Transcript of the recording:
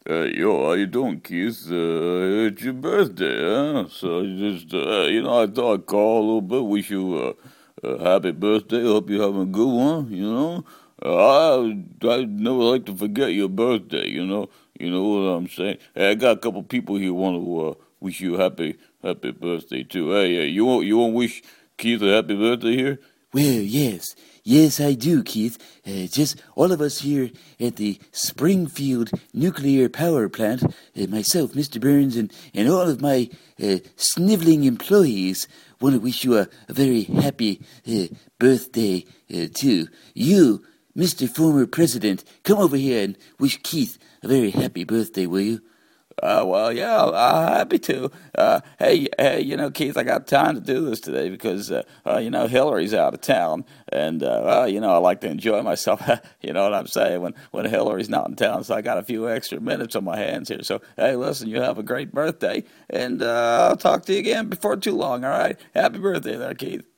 Yo, how you doing, Keith? It's your birthday, huh? So I thought I'd call a little bit, wish you a happy birthday. Hope you're having a good one. I never like to forget your birthday, You know what I'm saying? Hey, I got a couple people here want to wish you a happy birthday too. Hey, you want to wish Keith a happy birthday here? Well, yes. Yes, I do, Keith. Just all of us here at the Springfield Nuclear Power Plant, myself, Mr. Burns, and all of my sniveling employees want to wish you a very happy birthday, too. You, Mr. Former President, come over here and wish Keith a very happy birthday, will you? Well, yeah, happy to. Hey, Keith, I got time to do this today because, Hillary's out of town, and I like to enjoy myself. You know what I'm saying? When Hillary's not in town, so I got a few extra minutes on my hands here. So, hey, listen, you have a great birthday, and I'll talk to you again before too long. All right, happy birthday, there, Keith.